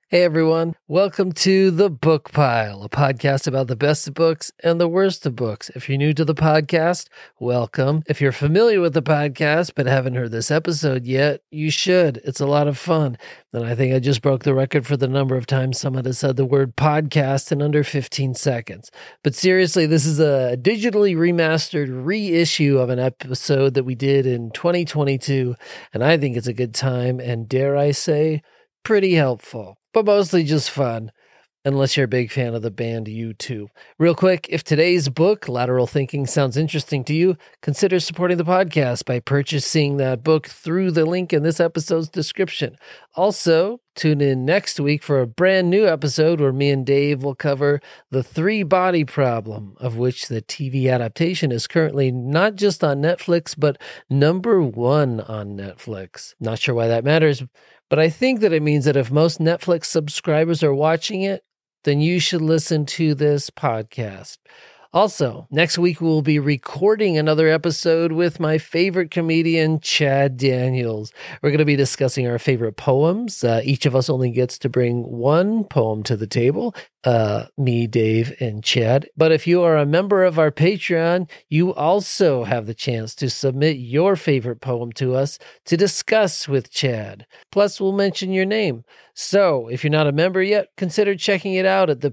Hey everyone, welcome to The Book Pile, a podcast about the best of books and the worst of books. If you're new to the podcast, welcome. If you're familiar with the podcast but haven't heard this episode yet, you should. It's a lot of fun. And I think I just broke the record for the number of times someone has said the word podcast in under 15 seconds. But seriously, this is a digitally remastered reissue of an episode that we did in 2022, and I think it's a good time and, dare I say, pretty helpful. But mostly just fun, unless you're a big fan of the band U2. Real quick, if today's book, Lateral Thinking, sounds interesting to you, consider supporting the podcast by purchasing that book through the link in this episode's description. Also, tune in next week for a brand new episode where me and Dave will cover The Three Body Problem, of which the TV adaptation is currently not just on Netflix, but number one on Netflix. Not sure why that matters, but I think that it means that if most Netflix subscribers are watching it, then you should listen to this podcast. Also, next week we'll be recording another episode with my favorite comedian, Chad Daniels. We're going to be discussing our favorite poems. Each of us only gets to bring one poem to the table. Me, Dave, and Chad. But if you are a member of our Patreon, you also have the chance to submit your favorite poem to us to discuss with Chad. Plus, we'll mention your name. So, if you're not a member yet, consider checking it out at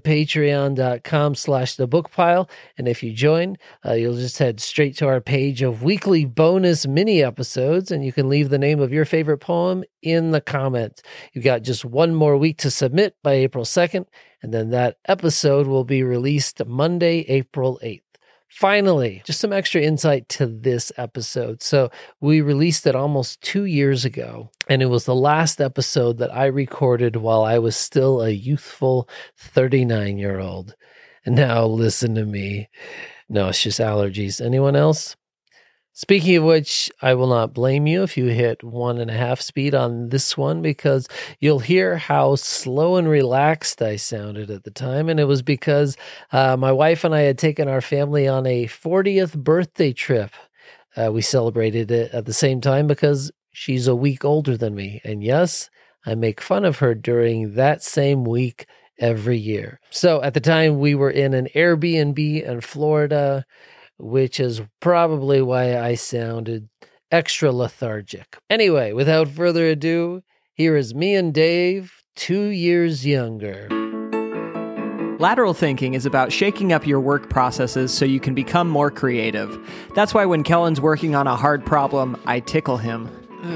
thepatreon.com/thebookpile. And if you join, you'll just head straight to our page of weekly bonus mini episodes, and you can leave the name of your favorite poem in the comments. You've got just one more week to submit by April 2nd, and then that episode will be released Monday, April 8th. Finally, just some extra insight to this episode. So we released it almost 2 years ago, and it was the last episode that I recorded while I was still a youthful 39-year-old. And now listen to me. No, it's just allergies. Anyone else? Speaking of which, I will not blame you if you hit 1.5 speed on this one, because you'll hear how slow and relaxed I sounded at the time. And it was because my wife and I had taken our family on a 40th birthday trip. We celebrated it at the same time because she's a week older than me. And yes, I make fun of her during that same week every year. So at the time, we were in an Airbnb in Florida, which is probably why I sounded extra lethargic. Anyway, without further ado, here is me and Dave, 2 years younger. Lateral thinking is about shaking up your work processes so you can become more creative. That's why when Kellen's working on a hard problem, I tickle him.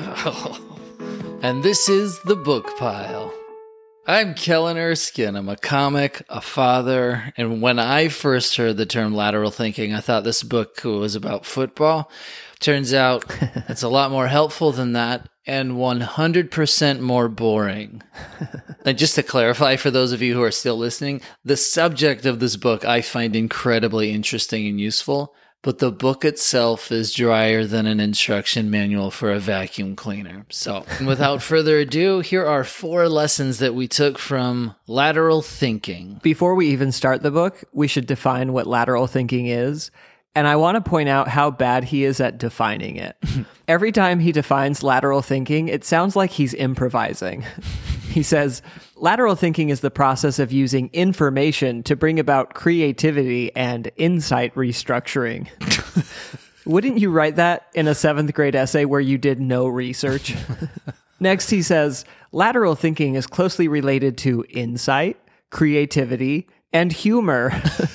And this is The Book Pile. I'm Kellen Erskine. I'm a comic, a father, and when I first heard the term lateral thinking, I thought this book was about football. Turns out it's a lot more helpful than that and 100% more boring. And just to clarify for those of you who are still listening, the subject of this book I find incredibly interesting and useful, but the book itself is drier than an instruction manual for a vacuum cleaner. So, without further ado, here are 4 lessons that we took from lateral thinking. Before we even start the book, we should define what lateral thinking is. And I want to point out how bad he is at defining it. Every time he defines lateral thinking, it sounds like he's improvising. He says, lateral thinking is the process of using information to bring about creativity and insight restructuring. Wouldn't you write that in a 7th grade essay where you did no research? Next, he says, lateral thinking is closely related to insight, creativity, and humor.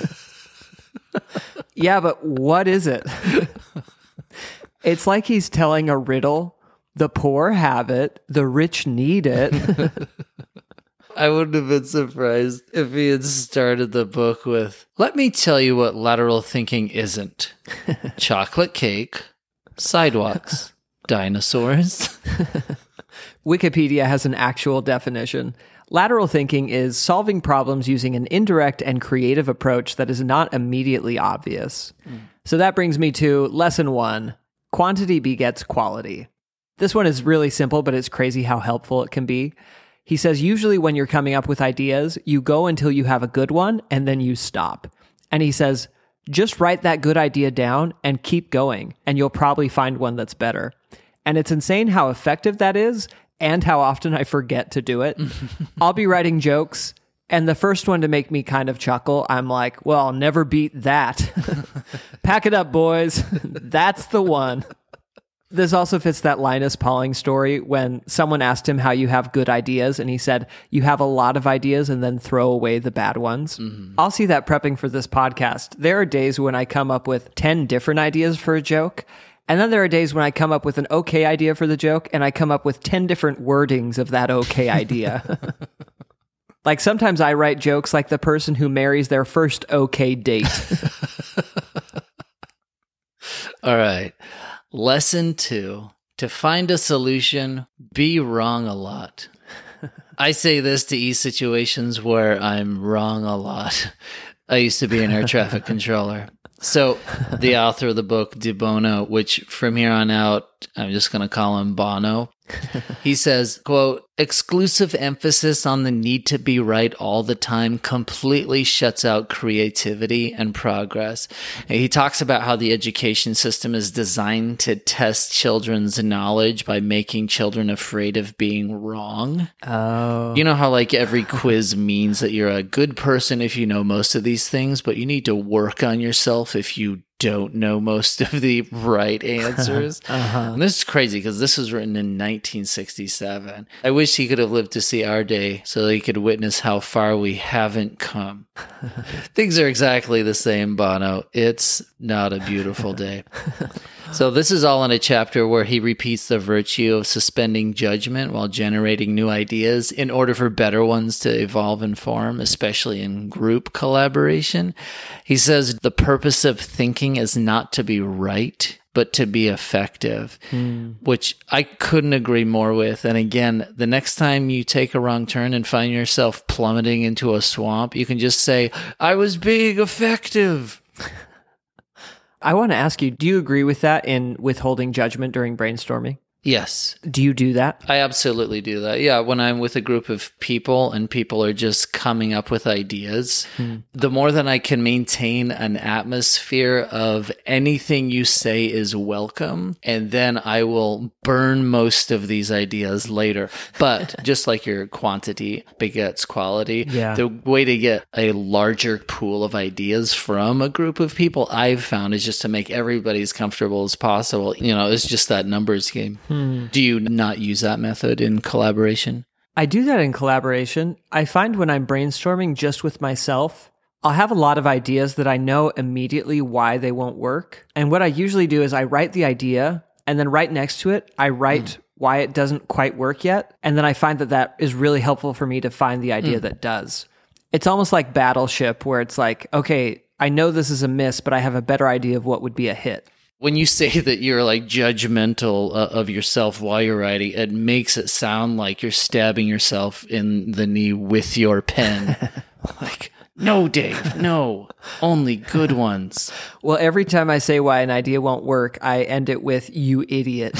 Yeah, but what is it? It's like he's telling a riddle. The poor have it, the rich need it. I wouldn't have been surprised if he had started the book with, let me tell you what lateral thinking isn't. Chocolate cake, sidewalks, dinosaurs. Wikipedia has an actual definition. Lateral thinking is solving problems using an indirect and creative approach that is not immediately obvious. So that brings me to lesson 1, quantity begets quality. This one is really simple, but it's crazy how helpful it can be. He says, usually when you're coming up with ideas, you go until you have a good one, and then you stop. And he says, just write that good idea down and keep going, and you'll probably find one that's better. And it's insane how effective that is and how often I forget to do it. I'll be writing jokes, and the first one to make me kind of chuckle, I'm like, well, I'll never beat that. Pack it up, boys. That's the one. This also fits that Linus Pauling story when someone asked him how you have good ideas, and he said, you have a lot of ideas and then throw away the bad ones. I'll see that prepping for this podcast. There are days when I come up with 10 different ideas for a joke, and then there are days when I come up with an okay idea for the joke, and I come up with 10 different wordings of that okay idea. Like sometimes I write jokes like the person who marries their first okay date. All right. Lesson 2, to find a solution, be wrong a lot. I say this to ease situations where I'm wrong a lot. I used to be an air traffic controller. So the author of the book, De Bono, which from here on out, I'm just going to call him Bono. He says, quote, exclusive emphasis on the need to be right all the time completely shuts out creativity and progress. And he talks about how the education system is designed to test children's knowledge by making children afraid of being wrong. Oh. You know how like every quiz means that you're a good person if you know most of these things, but you need to work on yourself if you don't know most of the right answers. And this is crazy because this was written in 1967. I wish he could have lived to see our day so that he could witness how far we haven't come. Things are exactly the same, Bono. It's not a beautiful day. So this is all in a chapter where he repeats the virtue of suspending judgment while generating new ideas in order for better ones to evolve and form, especially in group collaboration. He says the purpose of thinking is not to be right, but to be effective, which I couldn't agree more with. And again, the next time you take a wrong turn and find yourself plummeting into a swamp, you can just say, I was being effective. I want to ask you, do you agree with that in withholding judgment during brainstorming? Yes. Do you do that? I absolutely do that. Yeah, when I'm with a group of people and people are just coming up with ideas, the more that I can maintain an atmosphere of anything you say is welcome, and then I will burn most of these ideas later. But just like your quantity begets quality, the way to get a larger pool of ideas from a group of people I've found is just to make everybody as comfortable as possible. You know, it's just that numbers game. Do you not use that method in collaboration? I do that in collaboration. I find when I'm brainstorming just with myself, I'll have a lot of ideas that I know immediately why they won't work. And what I usually do is I write the idea, and then right next to it, I write why it doesn't quite work yet. And then I find that that is really helpful for me to find the idea that does. It's almost like Battleship, where it's like, okay, I know this is a miss, but I have a better idea of what would be a hit. When you say that you're like judgmental of yourself while you're writing, it makes it sound like you're stabbing yourself in the knee with your pen. Like, no, Dave, no, only good ones. Well, every time I say why an idea won't work, I end it with, you idiot.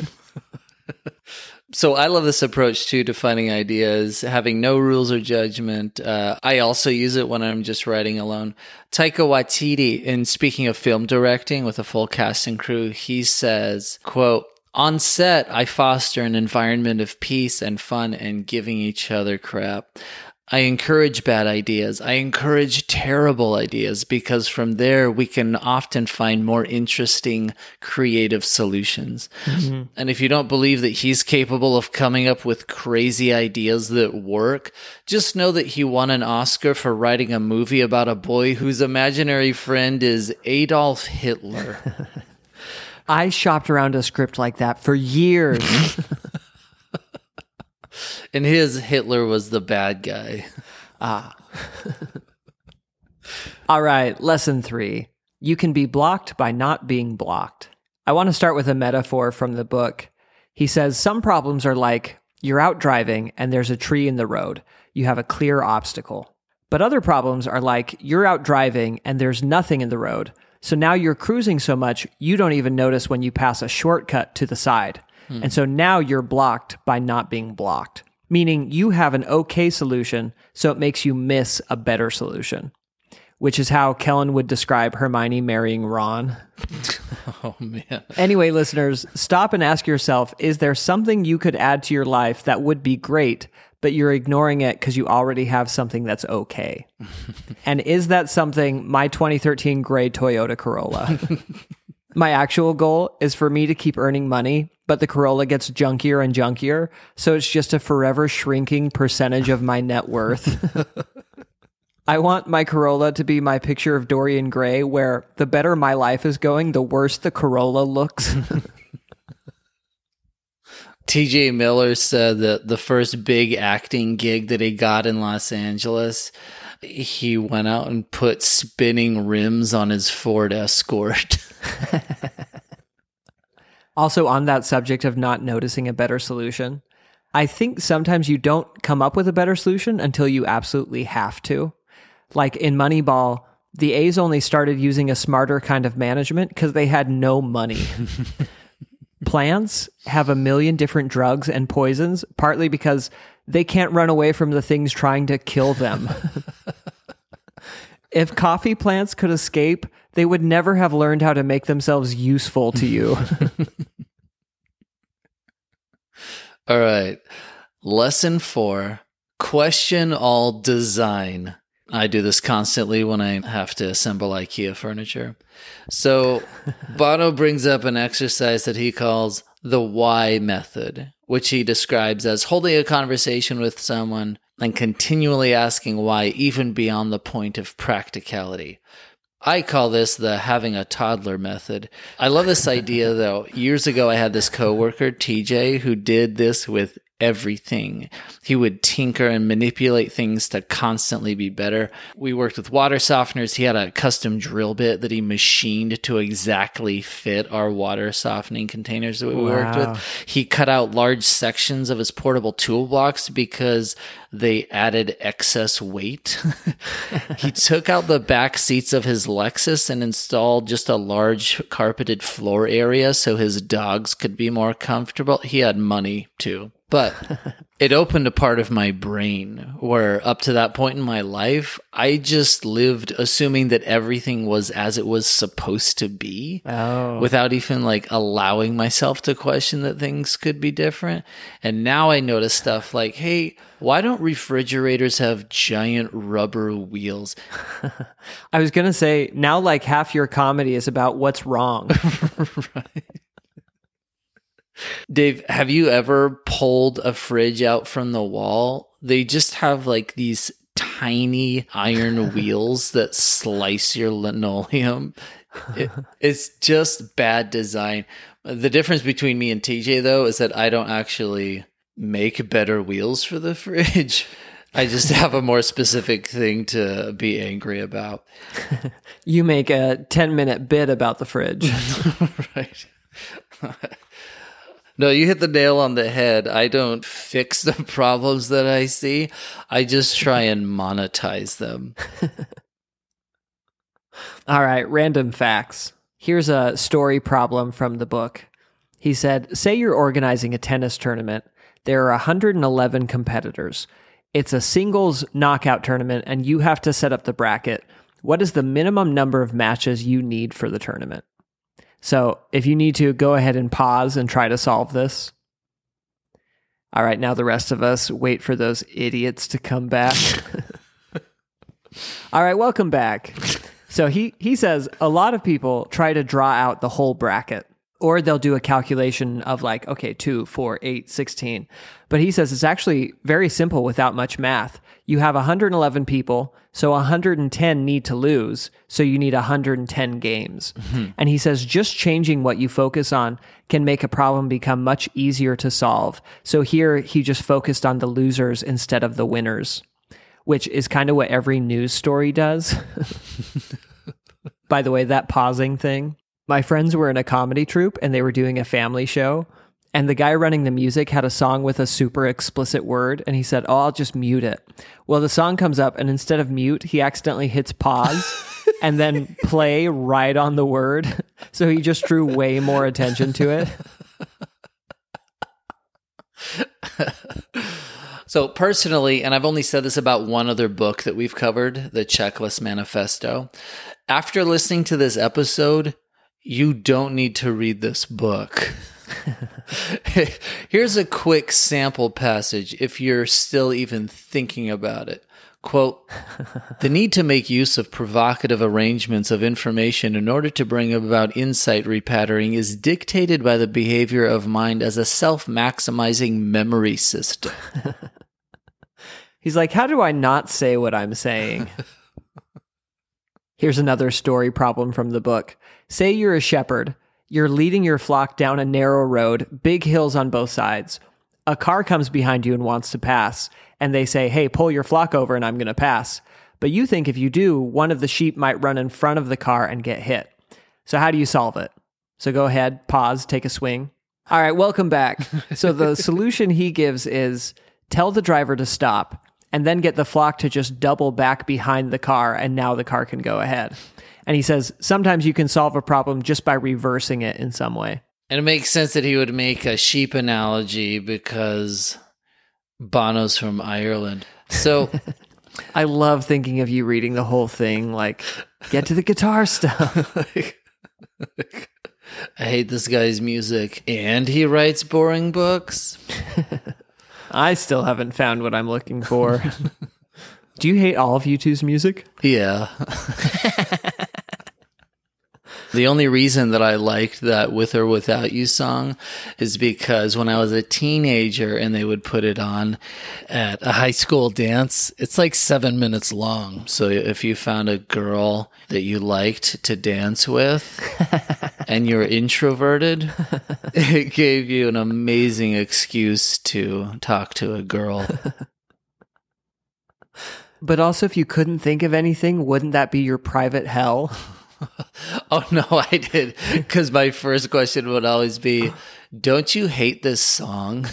So I love this approach too to finding ideas, having no rules or judgment. I also use it when I'm just writing alone. Taika Waititi, in speaking of film directing with a full cast and crew, he says, quote, on set, I foster an environment of peace and fun and giving each other crap. I encourage bad ideas. I encourage terrible ideas because from there we can often find more interesting, creative solutions. And if you don't believe that he's capable of coming up with crazy ideas that work, just know that he won an Oscar for writing a movie about a boy whose imaginary friend is Adolf Hitler. I shopped around a script like that for years. And his Hitler was the bad guy. All right, lesson 3. You can be blocked by not being blocked. I want to start with a metaphor from the book. He says, some problems are like, you're out driving and there's a tree in the road. You have a clear obstacle. But other problems are like, you're out driving and there's nothing in the road. So now you're cruising so much, you don't even notice when you pass a shortcut to the side. And so now you're blocked by not being blocked, meaning you have an okay solution, so it makes you miss a better solution. which is how Kellen would describe Hermione marrying Ron. Oh, man. Anyway, listeners, stop and ask yourself, is there something you could add to your life that would be great, but you're ignoring it because you already have something that's okay? And is that something my 2013 gray Toyota Corolla? My actual goal is for me to keep earning money, but the Corolla gets junkier and junkier, so it's just a forever shrinking percentage of my net worth. I want my Corolla to be my picture of Dorian Gray, where the better my life is going, the worse the Corolla looks. TJ Miller said that the first big acting gig that he got in Los Angeles, he went out and put spinning rims on his Ford Escort. Also, on that subject of not noticing a better solution, I think sometimes you don't come up with a better solution until you absolutely have to. Like in Moneyball, the A's only started using a smarter kind of management because they had no money. Plants have a million different drugs and poisons, partly because they can't run away from the things trying to kill them. If coffee plants could escape, they would never have learned how to make themselves useful to you. All right. Lesson 4, question all design. I do this constantly when I have to assemble IKEA furniture. So Bono brings up an exercise that he calls the why method, which he describes as holding a conversation with someone and continually asking why, even beyond the point of practicality. I call this the having a toddler method. I love this idea, though. Years ago, I had this coworker, TJ, who did this with everything. He would tinker and manipulate things to constantly be better. We worked with water softeners. He had a custom drill bit that he machined to exactly fit our water softening containers that we worked with. He cut out large sections of his portable toolbox because they added excess weight. He took out the back seats of his Lexus and installed just a large carpeted floor area so his dogs could be more comfortable. He had money too. But it opened a part of my brain where up to that point in my life, I just lived assuming that everything was as it was supposed to be without even like allowing myself to question that things could be different. And now I notice stuff like, hey, why don't refrigerators have giant rubber wheels? I was going to say, now like half your comedy is about what's wrong. Right. Dave, have you ever pulled a fridge out from the wall? They just have like these tiny iron wheels that slice your linoleum. It's just bad design. The difference between me and TJ, though, is that I don't actually make better wheels for the fridge. I just have a more specific thing to be angry about. You make a 10-minute bit about the fridge. Right. No, you hit the nail on the head. I don't fix the problems that I see. I just try and monetize them. All right, random facts. Here's a story problem from the book. He said, say you're organizing a tennis tournament. There are 111 competitors. It's a singles knockout tournament, and you have to set up the bracket. What is the minimum number of matches you need for the tournament? So if you need to, go ahead and pause and try to solve this. All right, now the rest of us wait for those idiots to come back. All right, welcome back. So he says a lot of people try to draw out the whole bracket, or they'll do a calculation of like, okay, 2, 4, 8, 16. But he says it's actually very simple without much math. You have 111 people, so 110 need to lose, so you need 110 games. Mm-hmm. And he says just changing what you focus on can make a problem become much easier to solve. So here he just focused on the losers instead of the winners, which is kind of what every news story does. By the way, that pausing thing, my friends were in a comedy troupe and they were doing a family show. And the guy running the music had a song with a super explicit word. And he said, oh, I'll just mute it. Well, the song comes up and instead of mute, he accidentally hits pause and then play right on the word. So he just drew way more attention to it. So personally, and I've only said this about one other book that we've covered, the Checklist Manifesto. After listening to this episode, you don't need to read this book. Here's a quick sample passage if you're still even thinking about it. Quote, "The need to make use of provocative arrangements of information in order to bring about insight repatterning is dictated by the behavior of mind as a self-maximizing memory system." He's like, how do I not say what I'm saying? Here's another story problem from the book. Say you're a shepherd. You're leading your flock down a narrow road, big hills on both sides. A car comes behind you and wants to pass, and they say, hey, pull your flock over and I'm going to pass. But you think if you do, one of the sheep might run in front of the car and get hit. So how do you solve it? So go ahead, pause, take a swing. All right, welcome back. So the solution he gives is tell the driver to stop and then get the flock to just double back behind the car, and now the car can go ahead. And he says, sometimes you can solve a problem just by reversing it in some way. And it makes sense that he would make a sheep analogy because Bono's from Ireland. So I love thinking of you reading the whole thing, like, get to the guitar stuff. I hate this guy's music, and he writes boring books. I still haven't found what I'm looking for. Do you hate all of U2's music? Yeah. The only reason that I liked that With or Without You song is because when I was a teenager and they would put it on at a high school dance, it's like 7 minutes long. So if you found a girl that you liked to dance with and you're introverted, it gave you an amazing excuse to talk to a girl. But also, if you couldn't think of anything, wouldn't that be your private hell? Oh, no, I did. Because my first question would always be, don't you hate this song?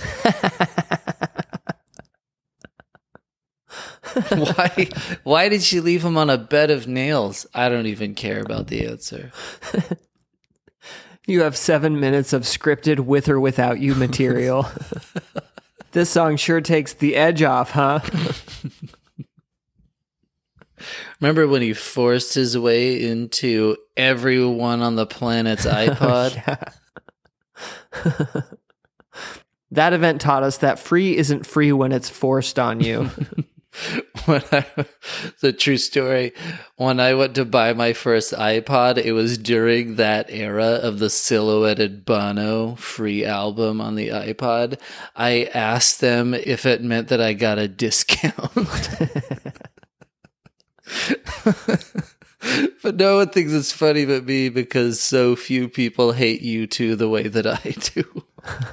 Why did she leave him on a bed of nails? I don't even care about the answer. You have 7 minutes of scripted With or Without You material. This song sure takes the edge off, huh? Remember when he forced his way into everyone on the planet's iPod? That event taught us that free isn't free when it's forced on you. It's a true story. When I went to buy my first iPod, it was during that era of the Silhouetted Bono free album on the iPod. I asked them if it meant that I got a discount. But no one thinks it's funny but me because so few people hate U2 the way that I do.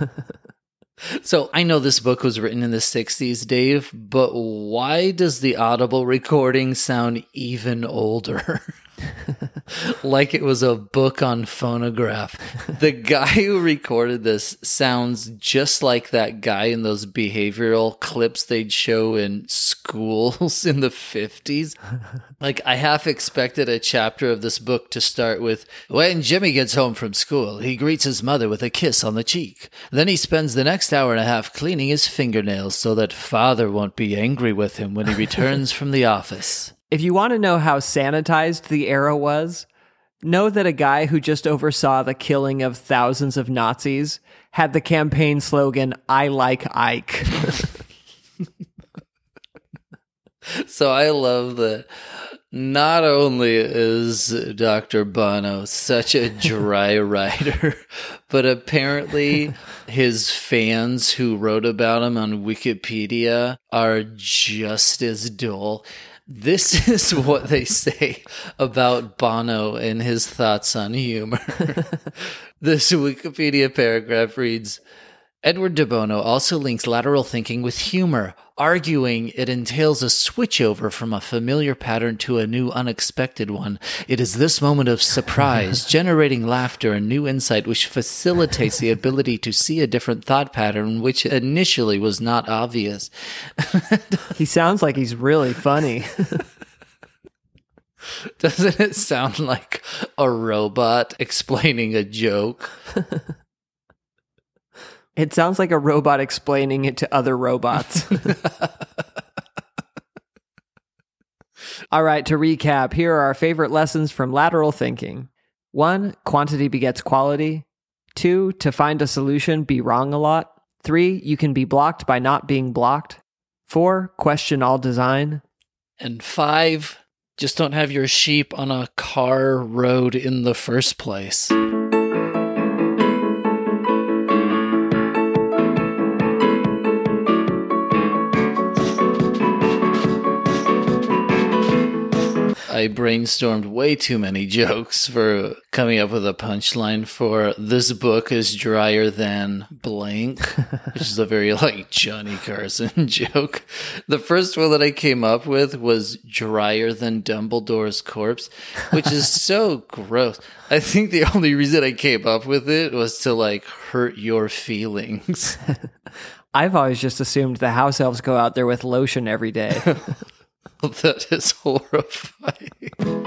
So I know this book was written in the 60s, Dave, but why does the Audible recording sound even older? Like it was a book on phonograph. The guy who recorded this sounds just like that guy in those behavioral clips they'd show in schools in the 50s. Like, I half expected a chapter of this book to start with, when Jimmy gets home from school, he greets his mother with a kiss on the cheek. Then he spends the next hour and a half cleaning his fingernails so that father won't be angry with him when he returns from the office. If you want to know how sanitized the era was, know that a guy who just oversaw the killing of thousands of Nazis had the campaign slogan, I like Ike. So I love that not only is Dr. Bono such a dry writer, but apparently his fans who wrote about him on Wikipedia are just as dull. This is what they say about Bono and his thoughts on humor. This Wikipedia paragraph reads, Edward de Bono also links lateral thinking with humor, arguing it entails a switchover from a familiar pattern to a new unexpected one. It is this moment of surprise, generating laughter and new insight, which facilitates the ability to see a different thought pattern, which initially was not obvious. He sounds like he's really funny. Doesn't it sound like a robot explaining a joke? It sounds like a robot explaining it to other robots. All right, to recap, here are our favorite lessons from lateral thinking. 1, quantity begets quality. 2, to find a solution, be wrong a lot. 3, you can be blocked by not being blocked. 4, question all design. And 5, just don't have your sheep on a car road in the first place. I brainstormed way too many jokes for coming up with a punchline for this book is drier than blank, which is a very like Johnny Carson joke. The first one that I came up with was drier than Dumbledore's corpse, which is so gross. I think the only reason I came up with it was to like hurt your feelings. I've always just assumed the house elves go out there with lotion every day. That is horrifying.